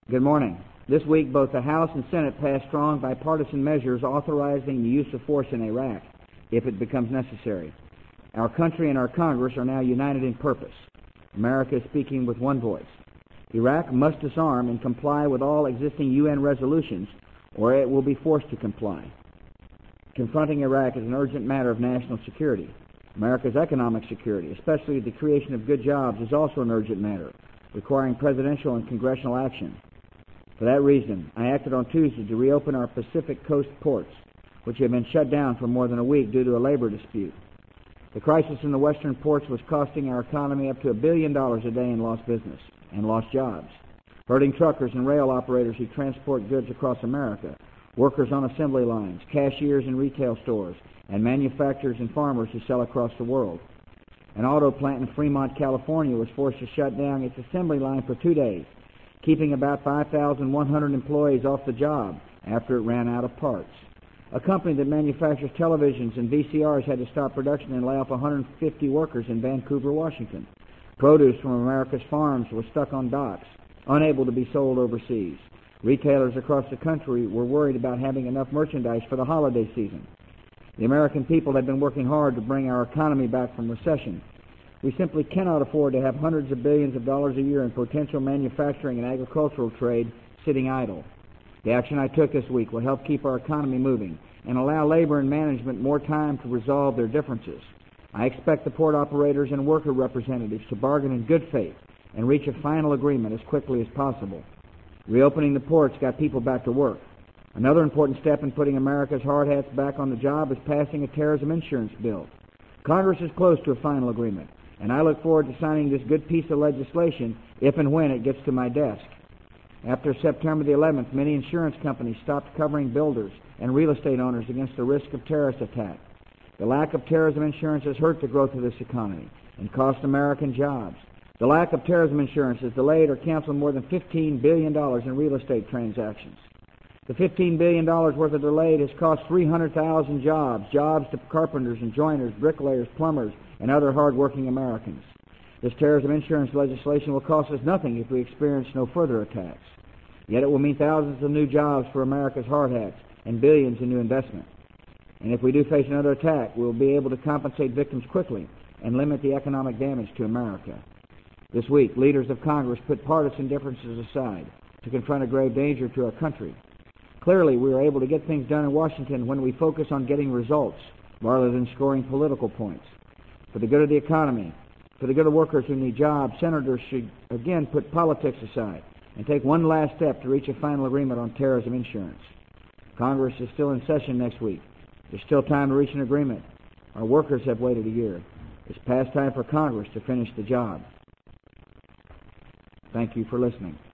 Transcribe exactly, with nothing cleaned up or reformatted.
Good morning. This week, both the House and Senate passed strong bipartisan measures authorizing the use of force in Iraq if it becomes necessary. Our country and our Congress are now united in purpose. America is speaking with one voice. Iraq must disarm and comply with all existing U N resolutions, or it will be forced to comply. Confronting Iraq is an urgent matter of national security. America's economic security, especially the creation of good jobs, is also an urgent matter, requiring presidential and congressional action. For that reason, I acted on Tuesday to reopen our Pacific Coast ports, which had been shut down for more than a week due to a labor dispute. The crisis in the western ports was costing our economy up to a billion dollars a day in lost business and lost jobs, hurting truckers and rail operators who transport goods across America, workers on assembly lines, cashiers in retail stores, and manufacturers and farmers who sell across the world. An auto plant in Fremont, California was forced to shut down its assembly line for two days, keeping about five thousand one hundred employees off the job after it ran out of parts. A company that manufactures televisions and V C Rs had to stop production and lay off one hundred fifty workers in Vancouver, Washington. Produce from America's farms was stuck on docks, unable to be sold overseas. Retailers across the country were worried about having enough merchandise for the holiday season. The American people have been working hard to bring our economy back from recession. We simply cannot afford to have hundreds of billions of dollars a year in potential manufacturing and agricultural trade sitting idle. The action I took this week will help keep our economy moving and allow labor and management more time to resolve their differences. I expect the port operators and worker representatives to bargain in good faith and reach a final agreement as quickly as possible. Reopening the ports got people back to work. Another important step in putting America's hard hats back on the job is passing a terrorism insurance bill. Congress is close to a final agreement, and I look forward to signing this good piece of legislation if and when it gets to my desk. After September the eleventh, many insurance companies stopped covering builders and real estate owners against the risk of terrorist attack. The lack of terrorism insurance has hurt the growth of this economy and cost American jobs. The lack of terrorism insurance has delayed or canceled more than fifteen billion dollars in real estate transactions. The fifteen billion dollars worth of delay has cost three hundred thousand jobs, jobs to carpenters and joiners, bricklayers, plumbers, and other hard-working Americans. This terrorism insurance legislation will cost us nothing if we experience no further attacks. Yet it will mean thousands of new jobs for America's hard hats and billions in new investment. And if we do face another attack, we will be able to compensate victims quickly and limit the economic damage to America. This week, leaders of Congress put partisan differences aside to confront a grave danger to our country. Clearly, we are able to get things done in Washington when we focus on getting results rather than scoring political points. For the good of the economy, for the good of workers who need jobs, senators should again put politics aside and take one last step to reach a final agreement on terrorism insurance. Congress is still in session next week. There's still time to reach an agreement. Our workers have waited a year. It's past time for Congress to finish the job. Thank you for listening.